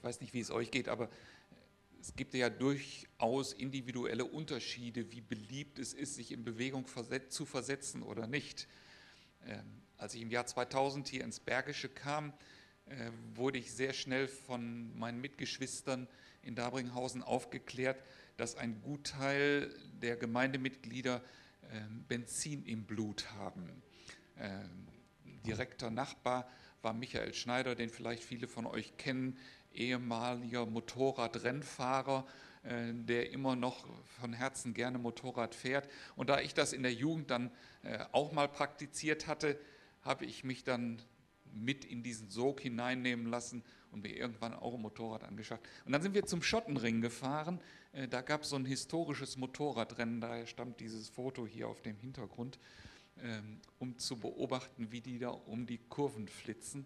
weiß nicht, wie es euch geht, aber es gibt ja durchaus individuelle Unterschiede, wie beliebt es ist, sich in Bewegung zu versetzen oder nicht. Als ich im Jahr 2000 hier ins Bergische kam, wurde ich sehr schnell von meinen Mitgeschwistern in Dabringhausen aufgeklärt, dass ein Gutteil der Gemeindemitglieder Benzin im Blut haben. Direkter Nachbar war Michael Schneider, den vielleicht viele von euch kennen, ehemaliger Motorradrennfahrer, der immer noch von Herzen gerne Motorrad fährt. Und da ich das in der Jugend dann auch mal praktiziert hatte, habe ich mich dann mit in diesen Sog hineinnehmen lassen und mir irgendwann auch ein Motorrad angeschafft. Und dann sind wir zum Schottenring gefahren. Da gab es so ein historisches Motorradrennen, daher stammt dieses Foto hier auf dem Hintergrund, um zu beobachten, wie die da um die Kurven flitzen.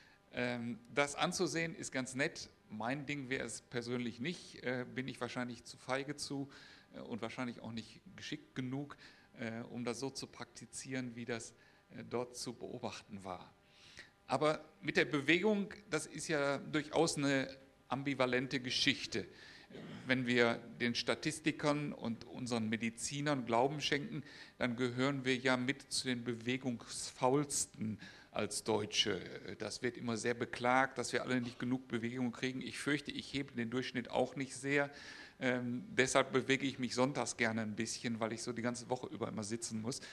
Das anzusehen ist ganz nett. Mein Ding wäre es persönlich nicht, bin ich wahrscheinlich zu feige zu und wahrscheinlich auch nicht geschickt genug, um das so zu praktizieren, wie das dort zu beobachten war. Aber mit der Bewegung, das ist ja durchaus eine ambivalente Geschichte. Wenn wir den Statistikern und unseren Medizinern Glauben schenken, dann gehören wir ja mit zu den bewegungsfaulsten als Deutsche. Das wird immer sehr beklagt, dass wir alle nicht genug Bewegung kriegen. Ich fürchte, ich hebe den Durchschnitt auch nicht sehr. Deshalb bewege ich mich sonntags gerne ein bisschen, weil ich so die ganze Woche über immer sitzen muss.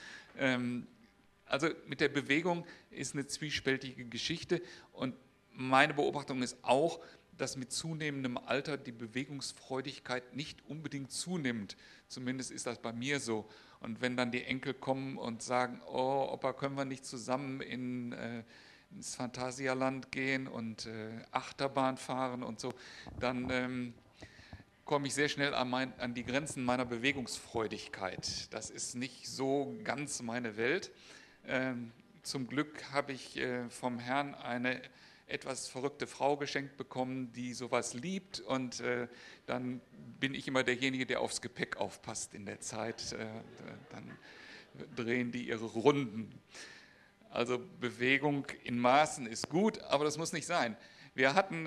Also mit der Bewegung ist eine zwiespältige Geschichte und meine Beobachtung ist auch, dass mit zunehmendem Alter die Bewegungsfreudigkeit nicht unbedingt zunimmt. Zumindest ist das bei mir so. Und wenn dann die Enkel kommen und sagen, oh Opa, können wir nicht zusammen ins Phantasialand gehen und Achterbahn fahren und so, dann komme ich sehr schnell an die Grenzen meiner Bewegungsfreudigkeit. Das ist nicht so ganz meine Welt. Zum Glück habe ich vom Herrn eine etwas verrückte Frau geschenkt bekommen, die sowas liebt und dann bin ich immer derjenige, der aufs Gepäck aufpasst in der Zeit. Dann drehen die ihre Runden. Also Bewegung in Maßen ist gut, aber das muss nicht sein. Wir hatten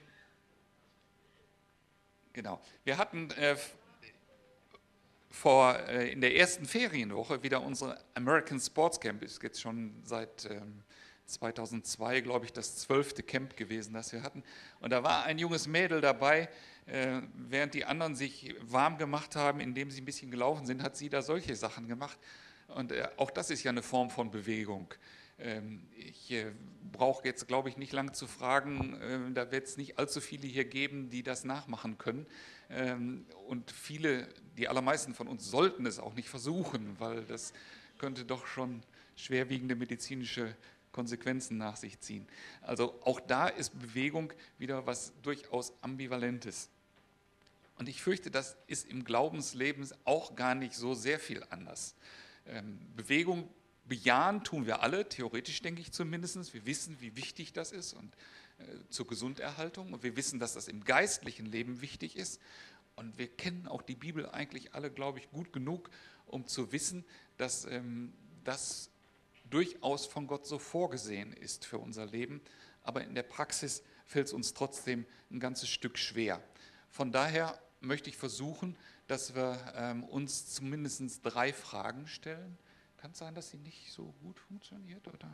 in der ersten Ferienwoche wieder unsere American Sports Camp, ist jetzt schon seit 2002, glaube ich, das 12. Camp gewesen, das wir hatten. Und da war ein junges Mädel dabei, während die anderen sich warm gemacht haben, indem sie ein bisschen gelaufen sind, hat sie da solche Sachen gemacht. Und auch das ist ja eine Form von Bewegung. Ich brauche jetzt, glaube ich, nicht lang zu fragen, da wird es nicht allzu viele hier geben, die das nachmachen können. Und die allermeisten von uns sollten es auch nicht versuchen, weil das könnte doch schon schwerwiegende medizinische Konsequenzen nach sich ziehen. Also auch da ist Bewegung wieder was durchaus Ambivalentes. Und ich fürchte, das ist im Glaubensleben auch gar nicht so sehr viel anders. Bewegung bejahen tun wir alle, theoretisch denke ich zumindest. Wir wissen, wie wichtig das ist und zur Gesunderhaltung. Und wir wissen, dass das im geistlichen Leben wichtig ist. Und wir kennen auch die Bibel eigentlich alle, glaube ich, gut genug, um zu wissen, dass das durchaus von Gott so vorgesehen ist für unser Leben. Aber in der Praxis fällt es uns trotzdem ein ganzes Stück schwer. Von daher möchte ich versuchen, dass wir uns zumindest 3 Fragen stellen. Kann es sein, dass sie nicht so gut funktioniert? Oder?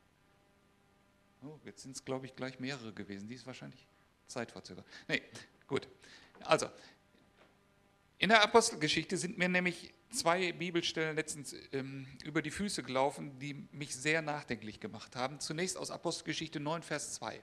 Oh, jetzt sind es, glaube ich, gleich mehrere gewesen. Die ist wahrscheinlich zeitverzögert. Nee, gut. Also, in der Apostelgeschichte sind mir nämlich 2 Bibelstellen letztens über die Füße gelaufen, die mich sehr nachdenklich gemacht haben. Zunächst aus Apostelgeschichte 9, Vers 2.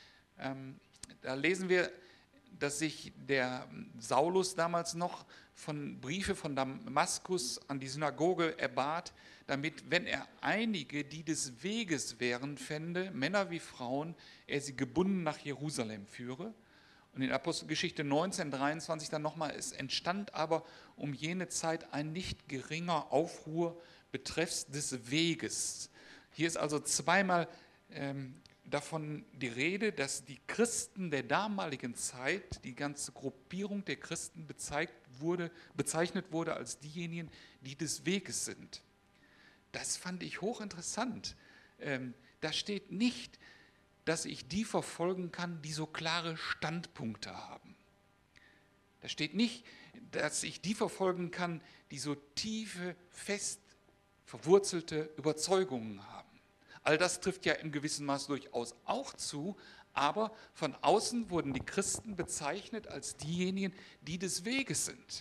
Da lesen wir, dass sich der Saulus damals noch Briefe von Damaskus an die Synagoge erbat, damit, wenn er einige, die des Weges wären, fände, Männer wie Frauen, er sie gebunden nach Jerusalem führe. Und in Apostelgeschichte 19, 23 dann nochmal, es entstand aber um jene Zeit ein nicht geringer Aufruhr betreffs des Weges. Hier ist also zweimal davon die Rede, dass die Christen der damaligen Zeit, die ganze Gruppierung der Christen bezeichnet wurde als diejenigen, die des Weges sind. Das fand ich hochinteressant. Da steht nicht, dass ich die verfolgen kann, die so klare Standpunkte haben. Da steht nicht, dass ich die verfolgen kann, die so tiefe, fest verwurzelte Überzeugungen haben. All das trifft ja im gewissen Maß durchaus auch zu, aber von außen wurden die Christen bezeichnet als diejenigen, die des Weges sind.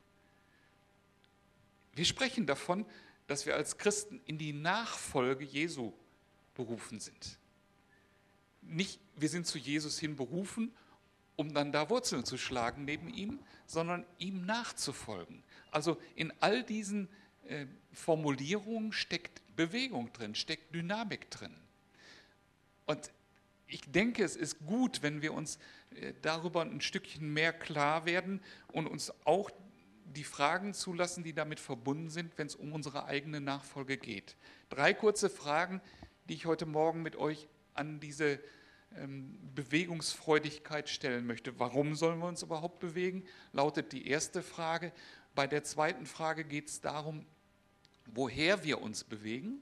Wir sprechen davon, dass wir als Christen in die Nachfolge Jesu berufen sind. Nicht, wir sind zu Jesus hin berufen, um dann da Wurzeln zu schlagen neben ihm, sondern ihm nachzufolgen. Also in all diesen Formulierungen steckt Bewegung drin, steckt Dynamik drin. Und ich denke, es ist gut, wenn wir uns darüber ein Stückchen mehr klar werden und uns auch die Fragen zulassen, die damit verbunden sind, wenn es um unsere eigene Nachfolge geht. 3 kurze Fragen, die ich heute Morgen mit euch an diese Bewegungsfreudigkeit stellen möchte. Warum sollen wir uns überhaupt bewegen? Lautet die erste Frage. Bei der zweiten Frage geht es darum, woher wir uns bewegen.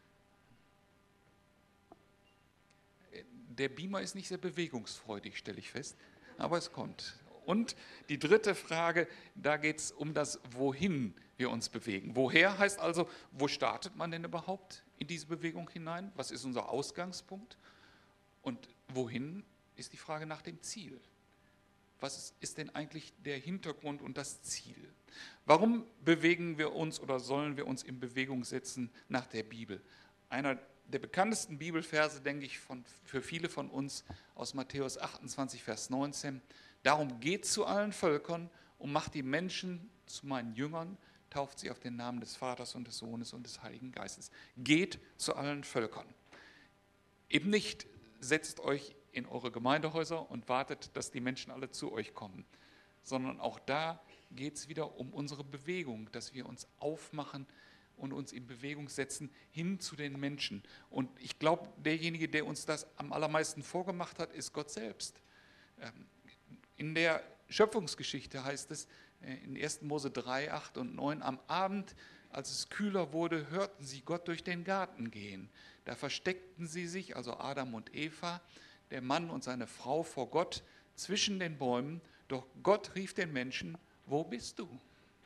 Der Beamer ist nicht sehr bewegungsfreudig, stelle ich fest, aber es kommt. Und die dritte Frage, da geht es um das, wohin wir uns bewegen. Woher heißt also, wo startet man denn überhaupt in diese Bewegung hinein? Was ist unser Ausgangspunkt? Und wohin ist die Frage nach dem Ziel? Was ist denn eigentlich der Hintergrund und das Ziel? Warum bewegen wir uns oder sollen wir uns in Bewegung setzen nach der Bibel? Einer der bekanntesten Bibelverse, denke ich, für viele von uns aus Matthäus 28, Vers 19. Darum geht zu allen Völkern und macht die Menschen zu meinen Jüngern, tauft sie auf den Namen des Vaters und des Sohnes und des Heiligen Geistes. Geht zu allen Völkern. Eben nicht setzt euch in eure Gemeindehäuser und wartet, dass die Menschen alle zu euch kommen, sondern auch da geht es wieder um unsere Bewegung, dass wir uns aufmachen und uns in Bewegung setzen hin zu den Menschen. Und ich glaube, derjenige, der uns das am allermeisten vorgemacht hat, ist Gott selbst. In der Schöpfungsgeschichte heißt es in 1. Mose 3, 8 und 9, am Abend, als es kühler wurde, hörten sie Gott durch den Garten gehen. Da versteckten sie sich, also Adam und Eva, der Mann und seine Frau, vor Gott zwischen den Bäumen. Doch Gott rief den Menschen, wo bist du?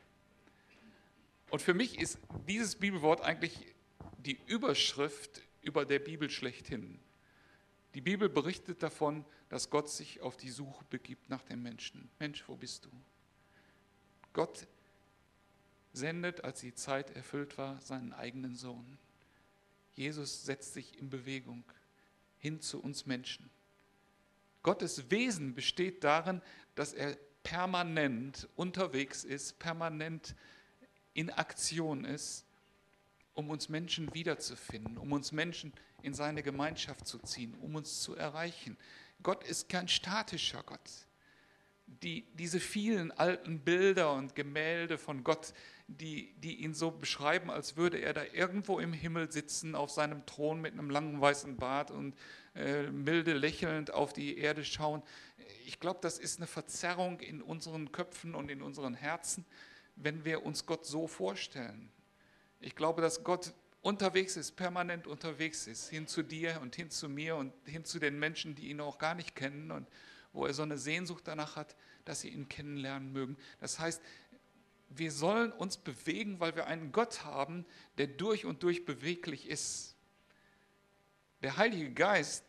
Und für mich ist dieses Bibelwort eigentlich die Überschrift über der Bibel schlechthin. Die Bibel berichtet davon, dass Gott sich auf die Suche begibt nach dem Menschen. Mensch, wo bist du? Gott sendet, als die Zeit erfüllt war, seinen eigenen Sohn. Jesus setzt sich in Bewegung hin zu uns Menschen. Gottes Wesen besteht darin, dass er permanent unterwegs ist, permanent in Aktion ist, um uns Menschen wiederzufinden, um uns Menschen in seine Gemeinschaft zu ziehen, um uns zu erreichen. Gott ist kein statischer Gott. Diese vielen alten Bilder und Gemälde von Gott, die ihn so beschreiben, als würde er da irgendwo im Himmel sitzen, auf seinem Thron mit einem langen weißen Bart und milde lächelnd auf die Erde schauen. Ich glaube, das ist eine Verzerrung in unseren Köpfen und in unseren Herzen, wenn wir uns Gott so vorstellen. Ich glaube, dass Gott unterwegs ist, permanent unterwegs ist, hin zu dir und hin zu mir und hin zu den Menschen, die ihn auch gar nicht kennen und wo er so eine Sehnsucht danach hat, dass sie ihn kennenlernen mögen. Das heißt, wir sollen uns bewegen, weil wir einen Gott haben, der durch und durch beweglich ist. Der Heilige Geist,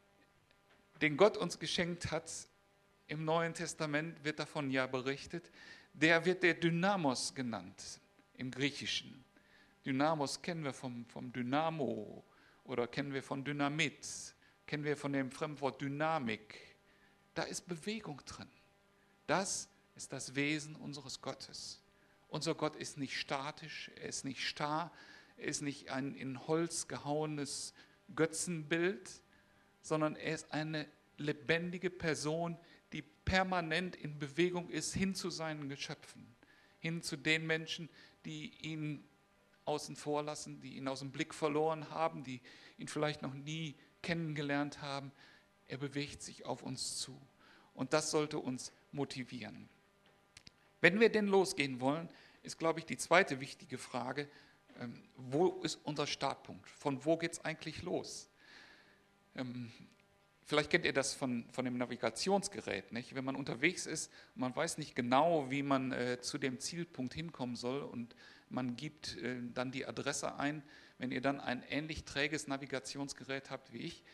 den Gott uns geschenkt hat, im Neuen Testament wird davon ja berichtet, der wird der Dynamos genannt im Griechischen. Dynamos kennen wir vom Dynamo oder kennen wir von Dynamit, kennen wir von dem Fremdwort Dynamik. Da ist Bewegung drin. Das ist das Wesen unseres Gottes. Unser Gott ist nicht statisch, er ist nicht starr, er ist nicht ein in Holz gehauenes Götzenbild, sondern er ist eine lebendige Person, die permanent in Bewegung ist hin zu seinen Geschöpfen, hin zu den Menschen, die ihn außen vor lassen, die ihn aus dem Blick verloren haben, die ihn vielleicht noch nie kennengelernt haben. Er bewegt sich auf uns zu. Und das sollte uns motivieren. Wenn wir denn losgehen wollen, ist, glaube ich, die zweite wichtige Frage, wo ist unser Startpunkt? Von wo geht es eigentlich los? Vielleicht kennt ihr das von dem Navigationsgerät, nicht? Wenn man unterwegs ist und man weiß nicht genau, wie man zu dem Zielpunkt hinkommen soll und man gibt dann die Adresse ein. Wenn ihr dann ein ähnlich träges Navigationsgerät habt wie ich,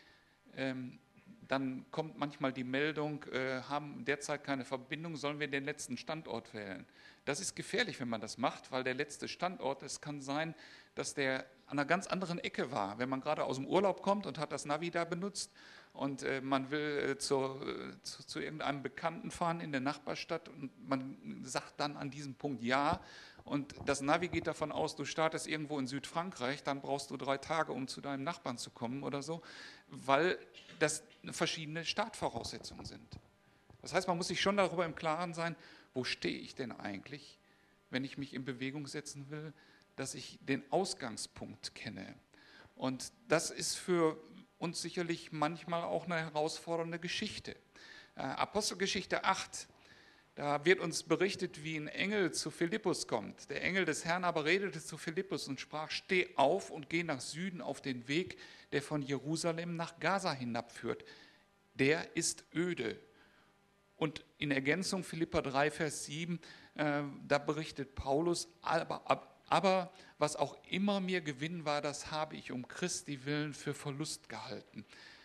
dann kommt manchmal die Meldung, haben derzeit keine Verbindung, sollen wir den letzten Standort wählen. Das ist gefährlich, wenn man das macht, weil der letzte Standort, es kann sein, dass der an einer ganz anderen Ecke war. Wenn man gerade aus dem Urlaub kommt und hat das Navi da benutzt und man will zu irgendeinem Bekannten fahren in der Nachbarstadt und man sagt dann an diesem Punkt ja und das Navi geht davon aus, du startest irgendwo in Südfrankreich, dann brauchst du 3 Tage, um zu deinem Nachbarn zu kommen oder so, weil das verschiedene Startvoraussetzungen sind. Das heißt, man muss sich schon darüber im Klaren sein, wo stehe ich denn eigentlich, wenn ich mich in Bewegung setzen will, dass ich den Ausgangspunkt kenne. Und das ist für uns sicherlich manchmal auch eine herausfordernde Geschichte. Apostelgeschichte 8, da wird uns berichtet, wie ein Engel zu Philippus kommt. Der Engel des Herrn aber redete zu Philippus und sprach, steh auf und geh nach Süden auf den Weg, der von Jerusalem nach Gaza hinabführt. Der ist öde. Und in Ergänzung Philipper 3, Vers 7, da berichtet Paulus, aber was auch immer mir Gewinn war, das habe ich um Christi willen für Verlust gehalten.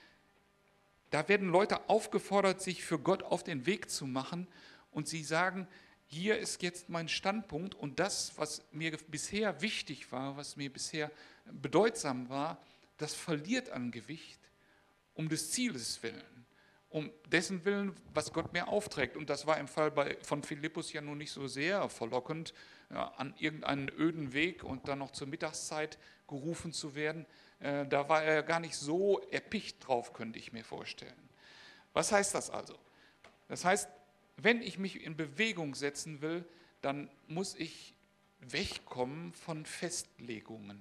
Da werden Leute aufgefordert, sich für Gott auf den Weg zu machen und sie sagen, hier ist jetzt mein Standpunkt und das, was mir bisher wichtig war, was mir bisher bedeutsam war, das verliert an Gewicht um des Zieles willen, um dessen Willen, was Gott mir aufträgt. Und das war im Fall von Philippus ja nun nicht so sehr verlockend, ja, an irgendeinen öden Weg und dann noch zur Mittagszeit gerufen zu werden. Da war er gar nicht so erpicht drauf, könnte ich mir vorstellen. Was heißt das also? Das heißt, wenn ich mich in Bewegung setzen will, dann muss ich wegkommen von Festlegungen.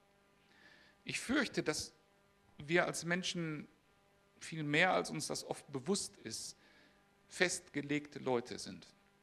Ich fürchte, dass wir als Menschen viel mehr, als uns das oft bewusst ist, festgelegte Leute sind.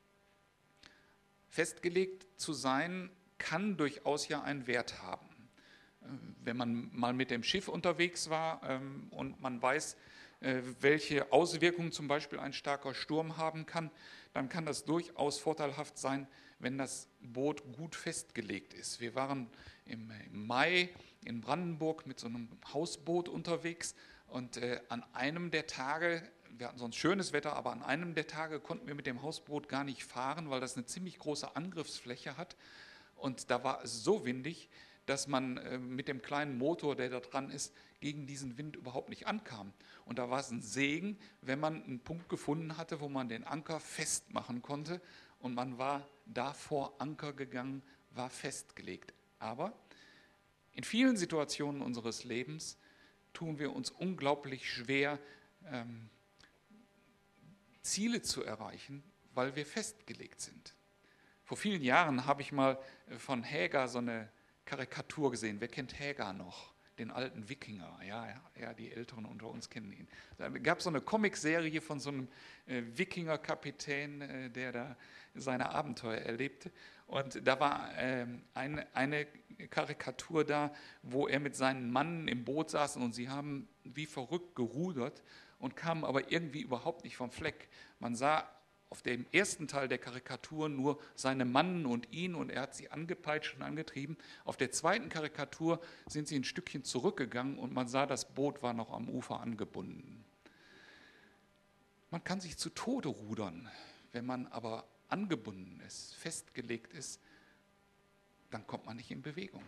Festgelegt zu sein, kann durchaus ja einen Wert haben. Wenn man mal mit dem Schiff unterwegs war und man weiß, welche Auswirkungen zum Beispiel ein starker Sturm haben kann, dann kann das durchaus vorteilhaft sein, wenn das Boot gut festgelegt ist. Wir waren im Mai in Brandenburg mit so einem Hausboot unterwegs und an einem der Tage, wir hatten sonst schönes Wetter, aber an einem der Tage konnten wir mit dem Hausboot gar nicht fahren, weil das eine ziemlich große Angriffsfläche hat und da war es so windig, dass man mit dem kleinen Motor, der da dran ist, gegen diesen Wind überhaupt nicht ankam. Und da war es ein Segen, wenn man einen Punkt gefunden hatte, wo man den Anker festmachen konnte und man war da vor Anker gegangen, war festgelegt. Aber in vielen Situationen unseres Lebens tun wir uns unglaublich schwer, Ziele zu erreichen, weil wir festgelegt sind. Vor vielen Jahren habe ich mal von Häger so eine Karikatur gesehen. Wer kennt Häger noch? Den alten Wikinger. Ja, die Älteren unter uns kennen ihn. Da gab es so eine Comicserie von so einem Wikinger-Kapitän, der da seine Abenteuer erlebte. Und da war eine Karikatur da, wo er mit seinen Mannen im Boot saß und sie haben wie verrückt gerudert und kamen aber irgendwie überhaupt nicht vom Fleck. Man sah auf dem ersten Teil der Karikatur nur seine Mannen und ihn und er hat sie angepeitscht und angetrieben. Auf der zweiten Karikatur sind sie ein Stückchen zurückgegangen und man sah, das Boot war noch am Ufer angebunden. Man kann sich zu Tode rudern, wenn man aber angebunden ist, festgelegt ist, dann kommt man nicht in Bewegung.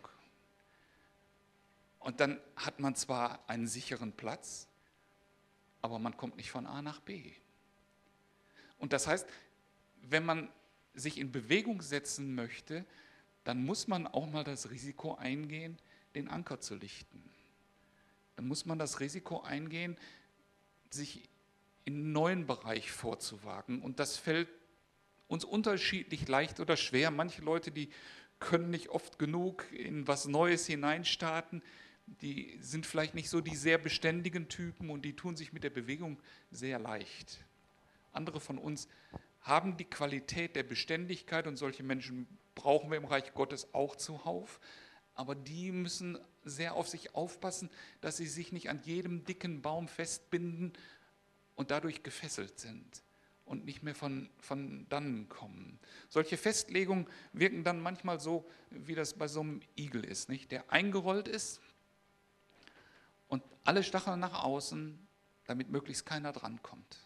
Und dann hat man zwar einen sicheren Platz, aber man kommt nicht von A nach B. Und das heißt, wenn man sich in Bewegung setzen möchte, dann muss man auch mal das Risiko eingehen, den Anker zu lichten. Dann muss man das Risiko eingehen, sich in einen neuen Bereich vorzuwagen. Und das fällt uns unterschiedlich leicht oder schwer. Manche Leute, die können nicht oft genug in was Neues hineinstarten. Die sind vielleicht nicht so die sehr beständigen Typen und die tun sich mit der Bewegung sehr leicht. Andere von uns haben die Qualität der Beständigkeit und solche Menschen brauchen wir im Reich Gottes auch zuhauf, aber die müssen sehr auf sich aufpassen, dass sie sich nicht an jedem dicken Baum festbinden und dadurch gefesselt sind und nicht mehr von dannen kommen. Solche Festlegungen wirken dann manchmal so, wie das bei so einem Igel ist, nicht? Der eingerollt ist und alle Stacheln nach außen, damit möglichst keiner drankommt.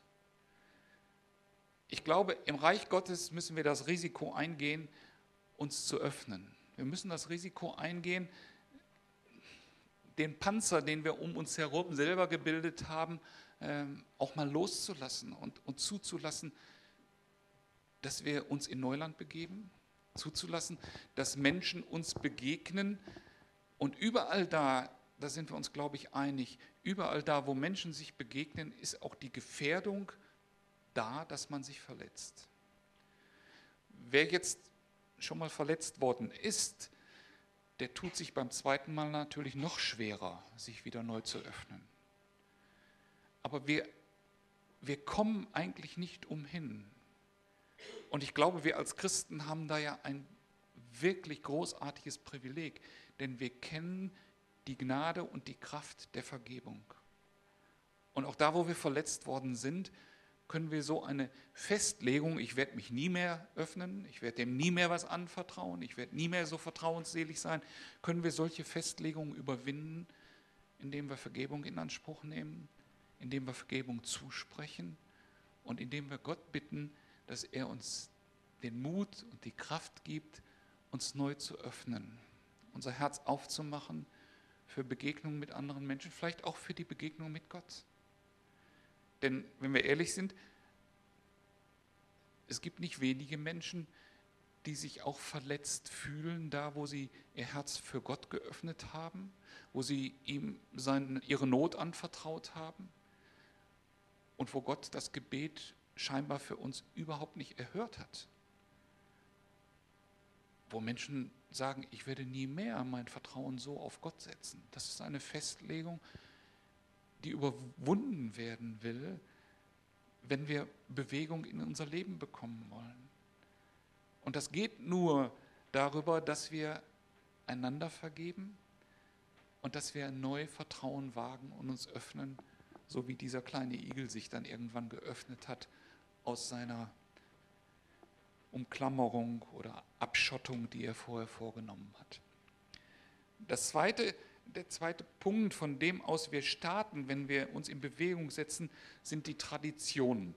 Ich glaube, im Reich Gottes müssen wir das Risiko eingehen, uns zu öffnen. Wir müssen das Risiko eingehen, den Panzer, den wir um uns herum selber gebildet haben, auch mal loszulassen und zuzulassen, dass wir uns in Neuland begeben, zuzulassen, dass Menschen uns begegnen und überall da sind wir uns, glaube ich, einig, überall da, wo Menschen sich begegnen, ist auch die Gefährdung da, dass man sich verletzt. Wer jetzt schon mal verletzt worden ist, der tut sich beim zweiten Mal natürlich noch schwerer, sich wieder neu zu öffnen. Aber wir kommen eigentlich nicht umhin. Und ich glaube, wir als Christen haben da ja ein wirklich großartiges Privileg, denn wir kennen die Gnade und die Kraft der Vergebung. Und auch da, wo wir verletzt worden sind, können wir so eine Festlegung, ich werde mich nie mehr öffnen, ich werde dem nie mehr was anvertrauen, ich werde nie mehr so vertrauensselig sein, können wir solche Festlegungen überwinden, indem wir Vergebung in Anspruch nehmen, indem wir Vergebung zusprechen und indem wir Gott bitten, dass er uns den Mut und die Kraft gibt, uns neu zu öffnen, unser Herz aufzumachen für Begegnungen mit anderen Menschen, vielleicht auch für die Begegnung mit Gott. Denn wenn wir ehrlich sind, es gibt nicht wenige Menschen, die sich auch verletzt fühlen, da wo sie ihr Herz für Gott geöffnet haben, wo sie ihm ihre Not anvertraut haben und wo Gott das Gebet scheinbar für uns überhaupt nicht erhört hat. Wo Menschen sagen, ich werde nie mehr mein Vertrauen so auf Gott setzen. Das ist eine Festlegung, die überwunden werden will, wenn wir Bewegung in unser Leben bekommen wollen. Und das geht nur darüber, dass wir einander vergeben und dass wir neu Vertrauen wagen und uns öffnen, so wie dieser kleine Igel sich dann irgendwann geöffnet hat aus seiner Umklammerung oder Abschottung, die er vorher vorgenommen hat. Der zweite Punkt, von dem aus wir starten, wenn wir uns in Bewegung setzen, sind die Traditionen.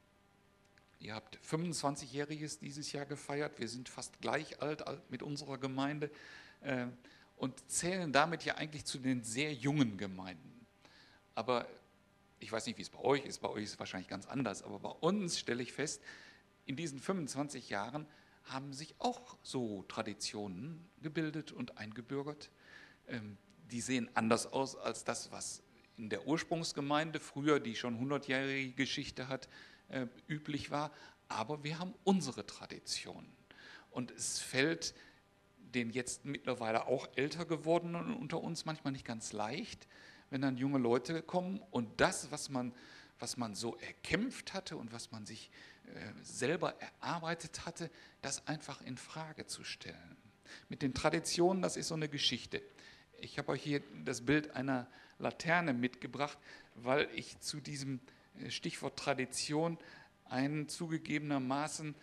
Ihr habt 25-Jähriges dieses Jahr gefeiert, wir sind fast gleich alt mit unserer Gemeinde und zählen damit ja eigentlich zu den sehr jungen Gemeinden. Aber ich weiß nicht, wie es bei euch ist es wahrscheinlich ganz anders, aber bei uns stelle ich fest, in diesen 25 Jahren haben sich auch so Traditionen gebildet und eingebürgert. Die sehen anders aus als das, was in der Ursprungsgemeinde früher, die schon 100-jährige Geschichte hat, üblich war. Aber wir haben unsere Traditionen. Und es fällt den jetzt mittlerweile auch älter gewordenen unter uns manchmal nicht ganz leicht, wenn dann junge Leute kommen und das, was man so erkämpft hatte und was man sich selber erarbeitet hatte, das einfach in Frage zu stellen. Mit den Traditionen, das ist so eine Geschichte. Ich habe euch hier das Bild einer Laterne mitgebracht, weil ich zu diesem Stichwort Tradition ein zugegebenermaßen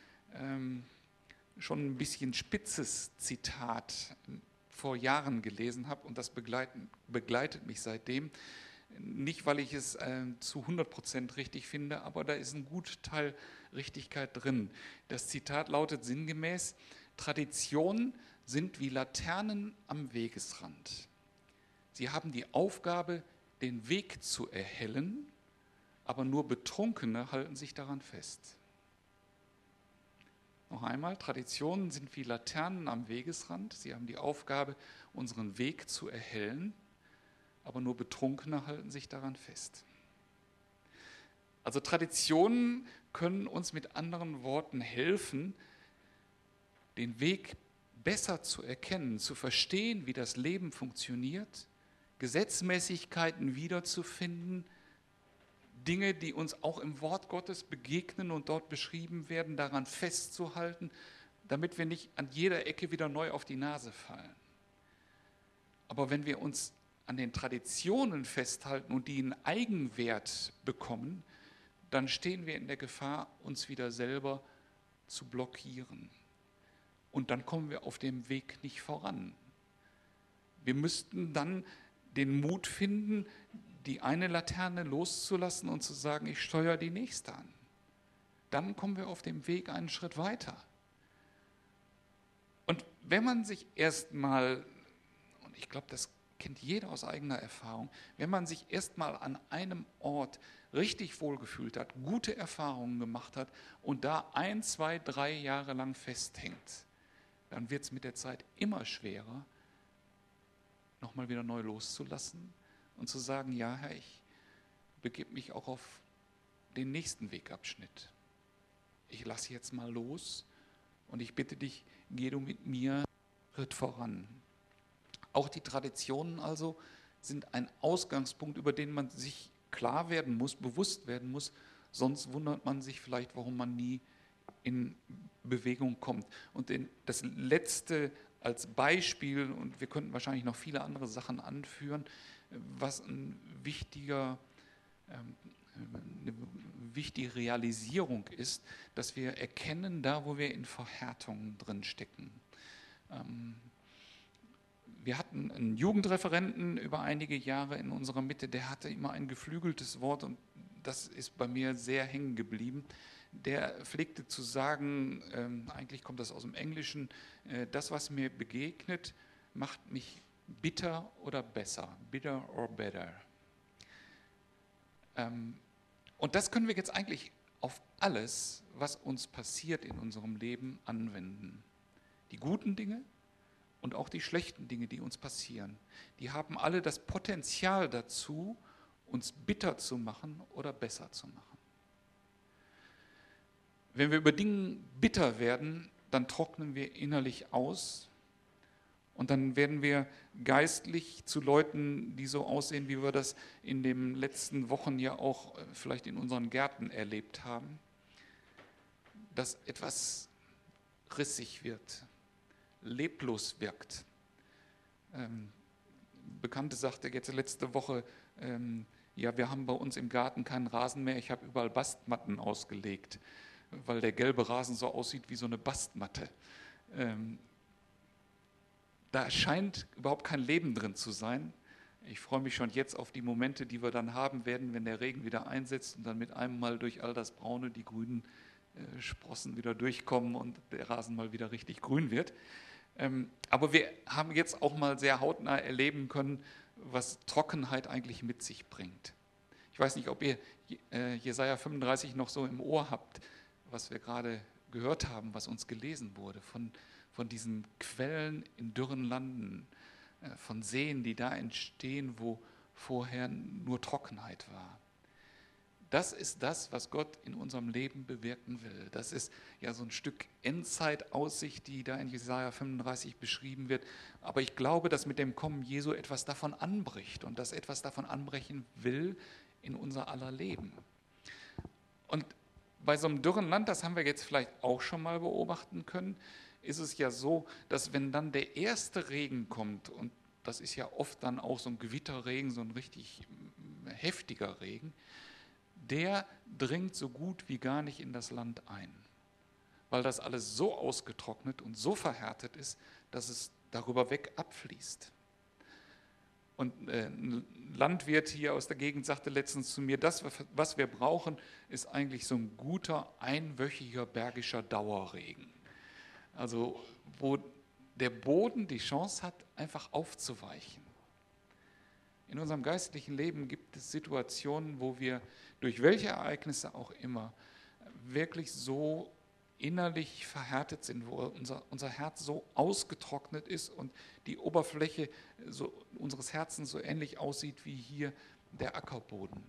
schon ein bisschen spitzes Zitat vor Jahren gelesen habe und das begleitet mich seitdem. Nicht, weil ich es zu 100% richtig finde, aber da ist ein guter Teil Richtigkeit drin. Das Zitat lautet sinngemäß: Traditionen sind wie Laternen am Wegesrand. Sie haben die Aufgabe, den Weg zu erhellen, aber nur Betrunkene halten sich daran fest. Noch einmal, Traditionen sind wie Laternen am Wegesrand. Sie haben die Aufgabe, unseren Weg zu erhellen, aber nur Betrunkene halten sich daran fest. Also Traditionen können uns mit anderen Worten helfen, den Weg besser zu erkennen, zu verstehen, wie das Leben funktioniert, Gesetzmäßigkeiten wiederzufinden, Dinge, die uns auch im Wort Gottes begegnen und dort beschrieben werden, daran festzuhalten, damit wir nicht an jeder Ecke wieder neu auf die Nase fallen. Aber wenn wir uns an den Traditionen festhalten und die einen Eigenwert bekommen, dann stehen wir in der Gefahr, uns wieder selber zu blockieren. Und dann kommen wir auf dem Weg nicht voran. Wir müssten dann den Mut finden, die eine Laterne loszulassen und zu sagen, ich steuere die nächste an. Dann kommen wir auf dem Weg einen Schritt weiter. Und wenn man sich erstmal, und ich glaube, das kennt jeder aus eigener Erfahrung, wenn man sich erstmal an einem Ort richtig wohlgefühlt hat, gute Erfahrungen gemacht hat und da 1, 2, 3 Jahre lang festhängt, dann wird es mit der Zeit immer schwerer, nochmal wieder neu loszulassen und zu sagen, ja Herr, ich begebe mich auch auf den nächsten Wegabschnitt. Ich lasse jetzt mal los und ich bitte dich, geh du mit mir einen Schritt voran. Auch die Traditionen also sind ein Ausgangspunkt, über den man sich klar werden muss, bewusst werden muss, sonst wundert man sich vielleicht, warum man nie in Bewegung kommt. Und das Letzte als Beispiel, und wir könnten wahrscheinlich noch viele andere Sachen anführen, was eine wichtige Realisierung ist, dass wir erkennen, da wo wir in Verhärtungen drin stecken. Wir hatten einen Jugendreferenten über einige Jahre in unserer Mitte, der hatte immer ein geflügeltes Wort und das ist bei mir sehr hängen geblieben. Der pflegte zu sagen, eigentlich kommt das aus dem Englischen, das, was mir begegnet, macht mich bitter oder besser, bitter or better. Und das können wir jetzt eigentlich auf alles, was uns passiert in unserem Leben, anwenden. Die guten Dinge und auch die schlechten Dinge, die uns passieren, die haben alle das Potenzial dazu, uns bitter zu machen oder besser zu machen. Wenn wir über Dinge bitter werden, dann trocknen wir innerlich aus und dann werden wir geistlich zu Leuten, die so aussehen, wie wir das in den letzten Wochen ja auch vielleicht in unseren Gärten erlebt haben, dass etwas rissig wird, leblos wirkt. Bekannte sagte jetzt letzte Woche, ja, wir haben bei uns im Garten keinen Rasen mehr, ich habe überall Bastmatten ausgelegt, weil der gelbe Rasen so aussieht wie so eine Bastmatte. Da scheint überhaupt kein Leben drin zu sein. Ich freue mich schon jetzt auf die Momente, die wir dann haben werden, wenn der Regen wieder einsetzt und dann mit einem Mal durch all das Braune die grünen Sprossen wieder durchkommen und der Rasen mal wieder richtig grün wird. Aber wir haben jetzt auch mal sehr hautnah erleben können, was Trockenheit eigentlich mit sich bringt. Ich weiß nicht, ob ihr Jesaja 35 noch so im Ohr habt, was wir gerade gehört haben, was uns gelesen wurde, von diesen Quellen in dürren Landen, von Seen, die da entstehen, wo vorher nur Trockenheit war. Das ist das, was Gott in unserem Leben bewirken will. Das ist ja so ein Stück Endzeitaussicht, die da in Jesaja 35 beschrieben wird. Aber ich glaube, dass mit dem Kommen Jesu etwas davon anbricht und dass etwas davon anbrechen will in unser aller Leben. Und bei so einem dürren Land, das haben wir jetzt vielleicht auch schon mal beobachten können, ist es ja so, dass wenn dann der erste Regen kommt, und das ist ja oft dann auch so ein Gewitterregen, so ein richtig heftiger Regen, der dringt so gut wie gar nicht in das Land ein, weil das alles so ausgetrocknet und so verhärtet ist, dass es darüber weg abfließt. Und ein Landwirt hier aus der Gegend sagte letztens zu mir, das, was wir brauchen, ist eigentlich so ein guter, einwöchiger bergischer Dauerregen. Also wo der Boden die Chance hat, einfach aufzuweichen. In unserem geistlichen Leben gibt es Situationen, wo wir durch welche Ereignisse auch immer wirklich so innerlich verhärtet sind, wo unser Herz so ausgetrocknet ist und die Oberfläche unseres Herzens so ähnlich aussieht wie hier der Ackerboden.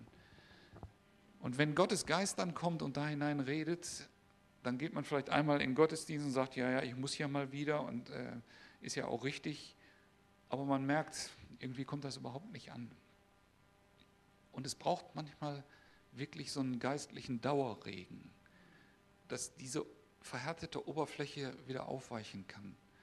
Und wenn Gottes Geist dann kommt und da hinein redet, dann geht man vielleicht einmal in den Gottesdienst und sagt, ja, ich muss hier mal wieder und ist ja auch richtig, aber man merkt, irgendwie kommt das überhaupt nicht an. Und es braucht manchmal wirklich so einen geistlichen Dauerregen, dass diese verhärtete Oberfläche wieder aufweichen kann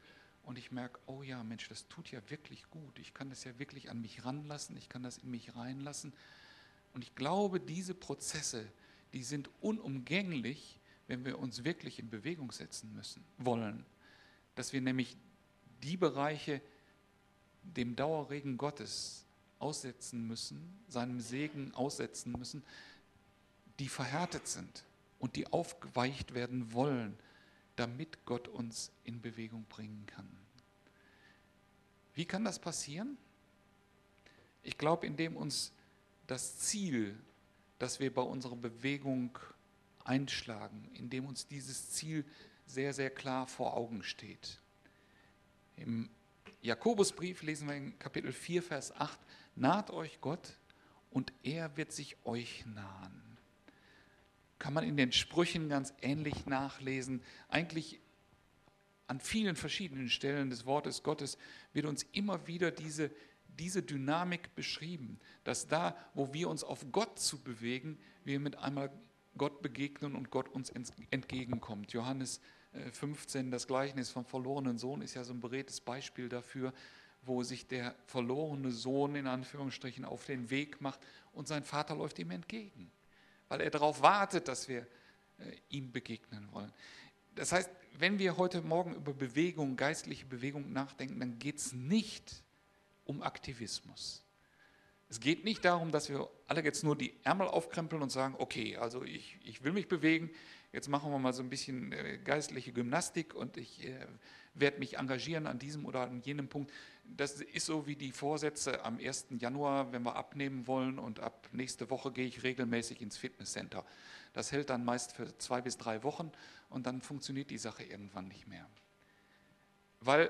und ich merke, oh ja, Mensch, das tut ja wirklich gut. Ich kann das ja wirklich an mich ranlassen, ich kann das in mich reinlassen. Und ich glaube, diese Prozesse, die sind unumgänglich, wenn wir uns wirklich in Bewegung setzen wollen. Dass wir nämlich die Bereiche dem Dauerregen Gottes aussetzen müssen, seinem Segen aussetzen müssen, die verhärtet sind und die aufgeweicht werden wollen, damit Gott uns in Bewegung bringen kann. Wie kann das passieren? Ich glaube, indem uns das Ziel, das wir bei unserer Bewegung einschlagen, indem uns dieses Ziel sehr, sehr klar vor Augen steht. Im Jakobusbrief lesen wir in Kapitel 4, Vers 8, naht euch Gott und er wird sich euch nahen. Kann man in den Sprüchen ganz ähnlich nachlesen. Eigentlich an vielen verschiedenen Stellen des Wortes Gottes wird uns immer wieder diese Dynamik beschrieben, dass da, wo wir uns auf Gott zu bewegen, wir mit einmal Gott begegnen und Gott uns entgegenkommt. Johannes 15, das Gleichnis vom verlorenen Sohn, ist ja so ein beredtes Beispiel dafür, wo sich der verlorene Sohn in Anführungsstrichen auf den Weg macht und sein Vater läuft ihm entgegen, weil er darauf wartet, dass wir ihm begegnen wollen. Das heißt, wenn wir heute Morgen über Bewegung, geistliche Bewegung nachdenken, dann geht es nicht um Aktivismus. Es geht nicht darum, dass wir alle jetzt nur die Ärmel aufkrempeln und sagen, okay, also ich will mich bewegen, jetzt machen wir mal so ein bisschen geistliche Gymnastik und ich werde mich engagieren an diesem oder an jenem Punkt. Das ist so wie die Vorsätze am 1. Januar, wenn wir abnehmen wollen und ab nächste Woche gehe ich regelmäßig ins Fitnesscenter. Das hält dann meist für 2 bis 3 Wochen und dann funktioniert die Sache irgendwann nicht mehr. Weil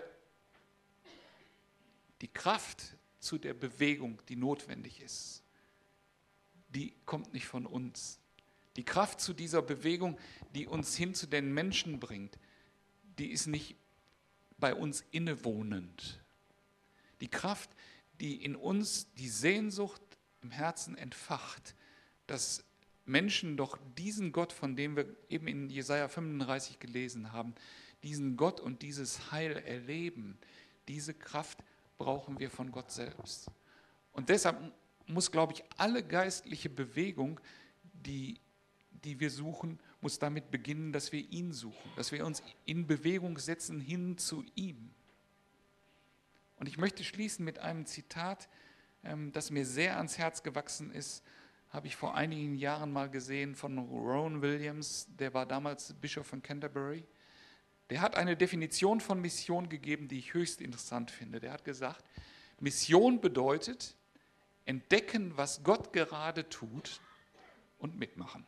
die Kraft zu der Bewegung, die notwendig ist, die kommt nicht von uns. Die Kraft zu dieser Bewegung, die uns hin zu den Menschen bringt, die ist nicht bei uns innewohnend. Die Kraft, die in uns die Sehnsucht im Herzen entfacht, dass Menschen doch diesen Gott, von dem wir eben in Jesaja 35 gelesen haben, diesen Gott und dieses Heil erleben, diese Kraft brauchen wir von Gott selbst. Und deshalb muss, glaube ich, alle geistliche Bewegung, die wir suchen, muss damit beginnen, dass wir ihn suchen, dass wir uns in Bewegung setzen hin zu ihm. Und ich möchte schließen mit einem Zitat, das mir sehr ans Herz gewachsen ist, habe ich vor einigen Jahren mal gesehen von Rowan Williams, der war damals Bischof von Canterbury. Der hat eine Definition von Mission gegeben, die ich höchst interessant finde. Der hat gesagt, Mission bedeutet, entdecken, was Gott gerade tut und mitmachen.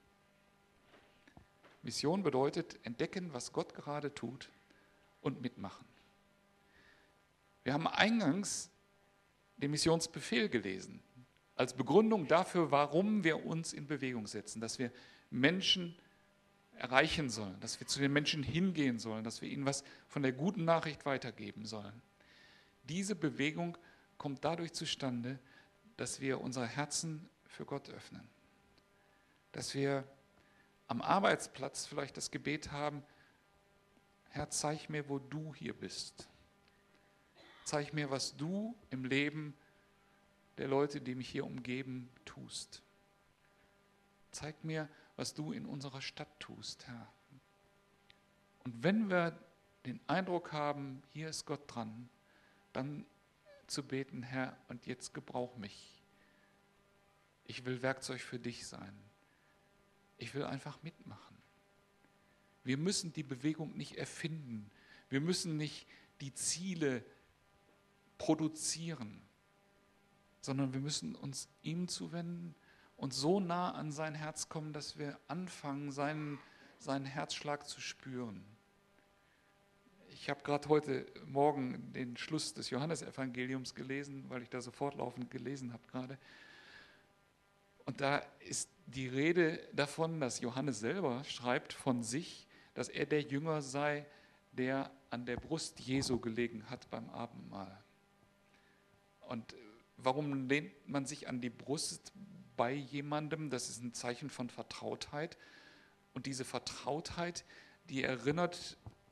Mission bedeutet, entdecken, was Gott gerade tut und mitmachen. Wir haben eingangs den Missionsbefehl gelesen, als Begründung dafür, warum wir uns in Bewegung setzen, dass wir Menschen erreichen sollen, dass wir zu den Menschen hingehen sollen, dass wir ihnen was von der guten Nachricht weitergeben sollen. Diese Bewegung kommt dadurch zustande, dass wir unsere Herzen für Gott öffnen. Dass wir am Arbeitsplatz vielleicht das Gebet haben, Herr, zeig mir, wo du hier bist. Zeig mir, was du im Leben der Leute, die mich hier umgeben, tust. Zeig mir, was du in unserer Stadt tust, Herr. Und wenn wir den Eindruck haben, hier ist Gott dran, dann zu beten, Herr, und jetzt gebrauch mich. Ich will Werkzeug für dich sein. Ich will einfach mitmachen. Wir müssen die Bewegung nicht erfinden. Wir müssen nicht die Ziele produzieren, sondern wir müssen uns ihm zuwenden und so nah an sein Herz kommen, dass wir anfangen, seinen Herzschlag zu spüren. Ich habe gerade heute Morgen den Schluss des Johannesevangeliums gelesen, weil ich da so fortlaufend gelesen habe gerade. Und da ist die Rede davon, dass Johannes selber schreibt von sich, dass er der Jünger sei, der an der Brust Jesu gelegen hat beim Abendmahl. Und warum lehnt man sich an die Brust bei jemandem? Das ist ein Zeichen von Vertrautheit. Und diese Vertrautheit, die erinnert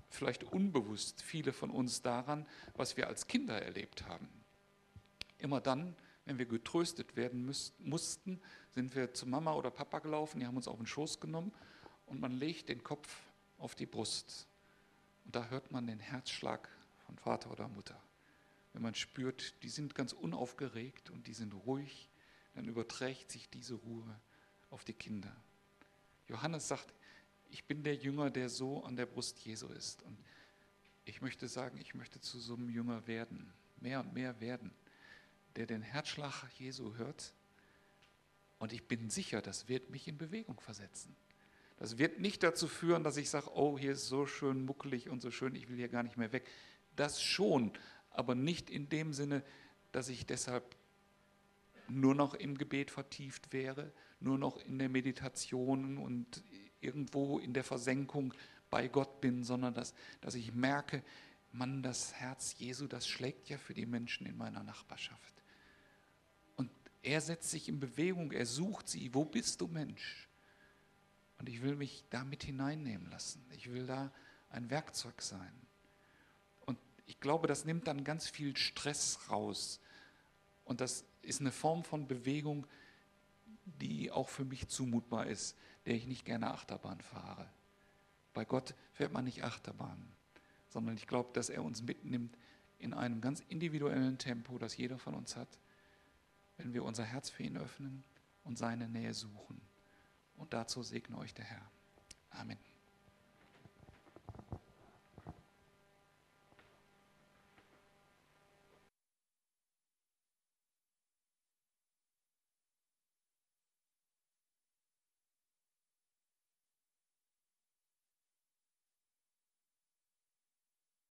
vielleicht unbewusst viele von uns daran, was wir als Kinder erlebt haben. Immer dann, wenn wir getröstet werden mussten, sind wir zu Mama oder Papa gelaufen, die haben uns auf den Schoß genommen und man legt den Kopf auf die Brust. Und da hört man den Herzschlag von Vater oder Mutter. Wenn man spürt, die sind ganz unaufgeregt und die sind ruhig, dann überträgt sich diese Ruhe auf die Kinder. Johannes sagt, ich bin der Jünger, der so an der Brust Jesu ist. Und ich möchte sagen, ich möchte zu so einem Jünger werden, mehr und mehr werden, der den Herzschlag Jesu hört. Und ich bin sicher, das wird mich in Bewegung versetzen. Das wird nicht dazu führen, dass ich sage, oh, hier ist so schön muckelig und so schön, ich will hier gar nicht mehr weg. Das schon, aber nicht in dem Sinne, dass ich deshalb nur noch im Gebet vertieft wäre, nur noch in der Meditation und irgendwo in der Versenkung bei Gott bin, sondern dass ich merke, Mann, das Herz Jesu, das schlägt ja für die Menschen in meiner Nachbarschaft. Und er setzt sich in Bewegung, er sucht sie. Wo bist du, Mensch? Und ich will mich da mit hineinnehmen lassen. Ich will da ein Werkzeug sein. Und ich glaube, das nimmt dann ganz viel Stress raus. Und das ist eine Form von Bewegung, die auch für mich zumutbar ist, der ich nicht gerne Achterbahn fahre. Bei Gott fährt man nicht Achterbahn, sondern ich glaube, dass er uns mitnimmt in einem ganz individuellen Tempo, das jeder von uns hat, wenn wir unser Herz für ihn öffnen und seine Nähe suchen. Und dazu segne euch der Herr. Amen.